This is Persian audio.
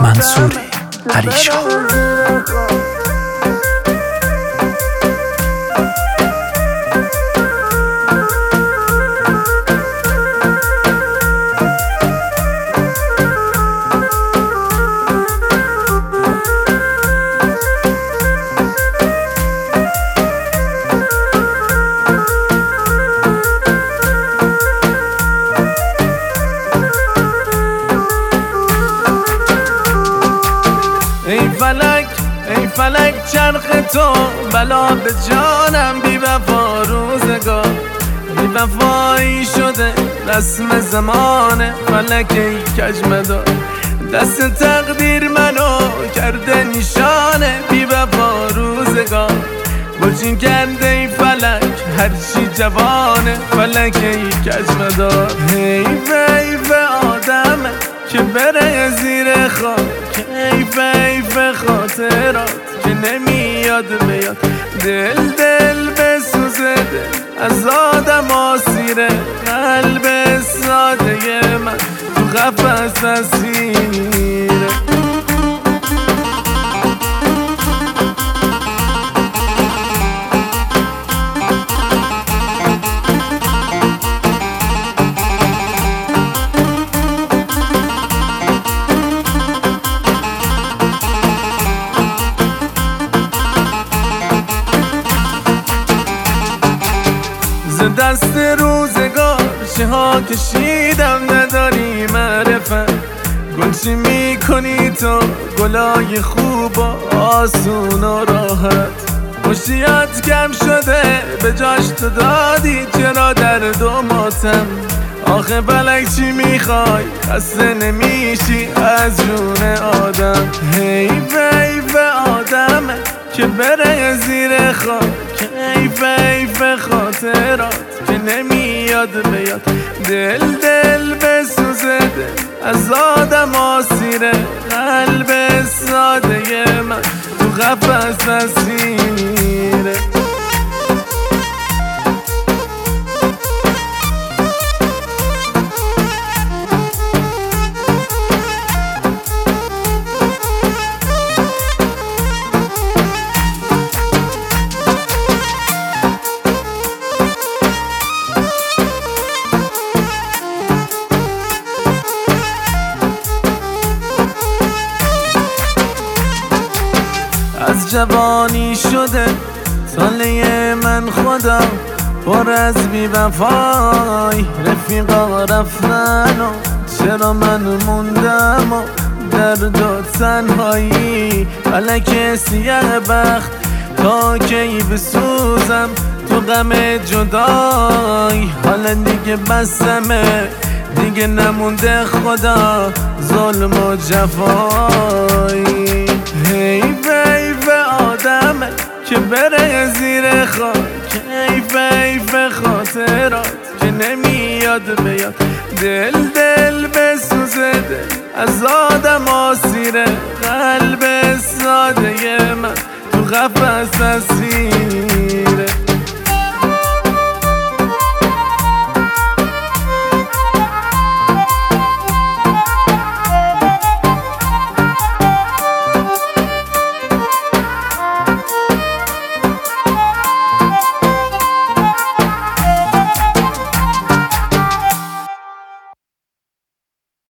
منصوری پریشان. ای فلک چرخ تو بلا به جانم، بی وفا روزگار بی وفایی شده رسم زمانه. فلک ای کجمدار دست تقدیر منو کرده نشانه، بی وفا روزگار گلچین کرده ای فلک هرچی جوانه. فلک ای کجمدار حیف آدمه که بره زیر خاک، حیف خاطرات که نمیاد بیاد. دل بسوزه دل از آدم آسیره، قلب ساده من تو قفس اسیره. دست روزگار ها کشیدم نداری معرفت. گلچی میکنی تو گلای خوب و آسون و راحت. مشتیات کم شده به جاش تو دادی، چرا درد و ماتم؟ آخه فلک چی میخوای؟ خسته نمیشی از جون آدم؟ حیف آدمه که بره زیر خاک، حیف خاطرات که نمیاد بیاد. دل بسوزه دل از آدم آسیره، قلب ساده من تو قفس اسیره. از جوانی شده ساله من خدا پر از بی وفای. رفیقا رفتن و چرا من موندم و درد و تنهایی. فلک سیاه بخت تا کی بسوزم تو غم جدای. حالا دیگه بسمه دیگه نمونده خدا ظلم و جفایی. حیف آدمه که بره زیر خاک، حیف خاطرات که نمیاد بیاد. دل بسوزه دل از آدم آسیره، قلب ساده من تو قفس اسیره.